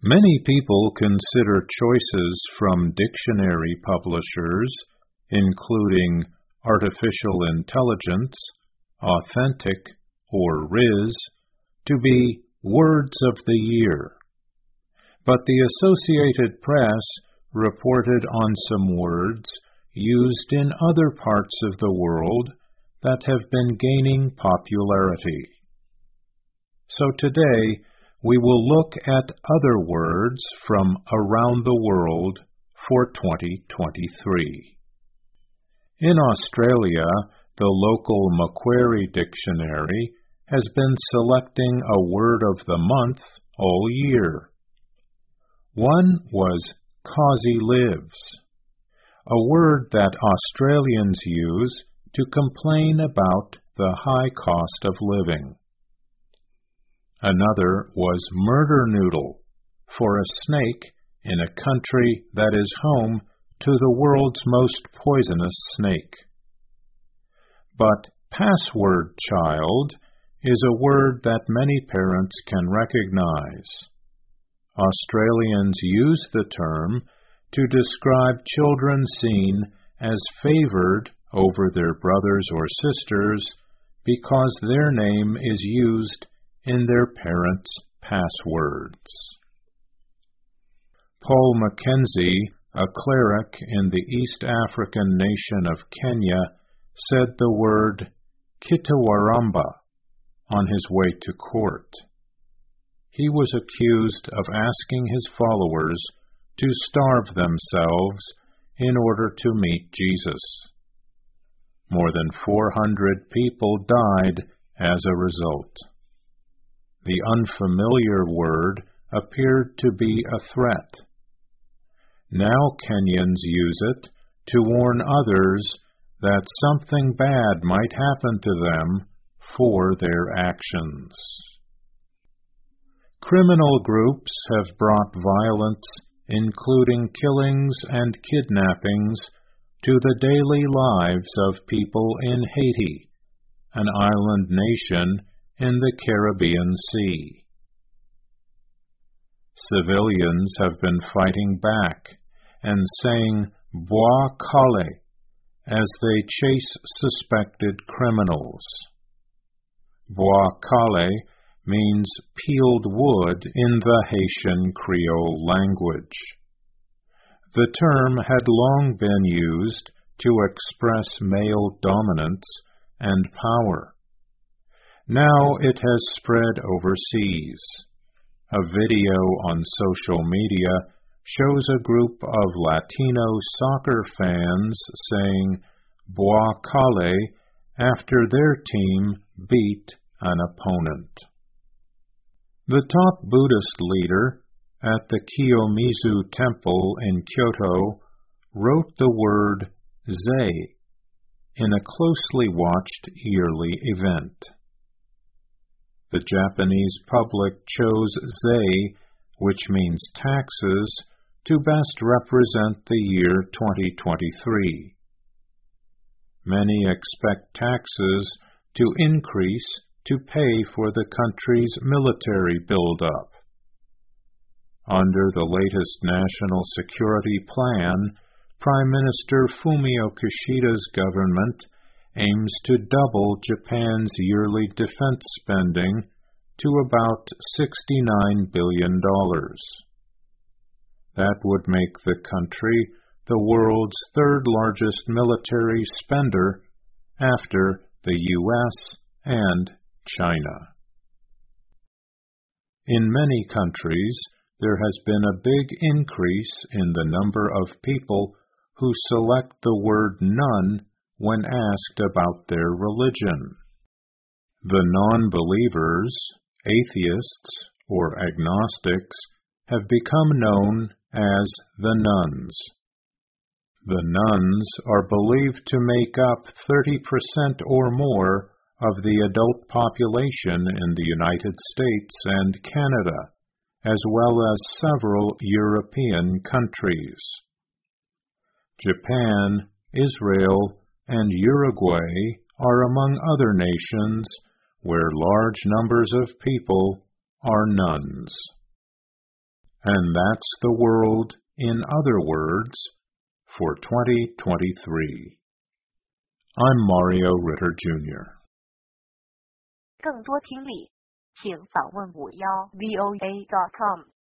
Many people consider choices from dictionary publishers, including artificial intelligence, authentic, or RIS, to be words of the year. But the Associated Press reported on some words used in other parts of the world that have been gaining popularity. So today, we will look at other words from around the world for 2023. In Australia, the local Macquarie Dictionary has been selecting a word of the month all year. One was "cosy lives," a word that Australians use to complain about the high cost of living. Another was murder noodle, for a snake in a country that is home to the world's most poisonous snake. But password child is a word that many parents can recognize. Australians use the term to describe children seen as favored over their brothers or sisters because their name is used in their parents' passwords. Paul Mackenzie, a cleric in the East African nation of Kenya, said the word "kitawaramba" on his way to court. He was accused of asking his followers to starve themselves in order to meet Jesus. More than 400 people died as a result. The unfamiliar word appeared to be a threat. Now Kenyans use it to warn others that something bad might happen to them for their actions. Criminal groups have brought violence, including killings and kidnappings, to the daily lives of people in Haiti, an island nation in the Caribbean Sea. Civilians have been fighting back and saying "bois calle" as they chase suspected criminals. Bois calle means peeled wood in the Haitian Creole language. The term had long been used to express male dominance and power. Now it has spread overseas. A video on social media shows a group of Latino soccer fans saying "bois calle" after their team beat an opponent. The top Buddhist leader at the Kiyomizu Temple in Kyoto wrote the word "zei" in a closely watched yearly event. The Japanese public chose "zei," which means taxes, to best represent the year 2023. Many expect taxes to increase to pay for the country's military buildup. Under the latest National Security Plan, Prime Minister Fumio Kishida's government aims to double Japan's yearly defense spending to about $69 billion. That would make the country the world's third-largest military spender after the U.S. and China. In many countries, there has been a big increase in the number of people who select the word "none" when asked about their religion. The non-believers, atheists, or agnostics have become known as the nones. The nones are believed to make up 30% or more of the adult population in the United States and Canada, as well as several European countries. Japan, Israel, and Uruguay are among other nations where large numbers of people are nones. And that's the world in other words for 2023. I'm Mario Ritter Jr. 更多听力，请访问51voa.com。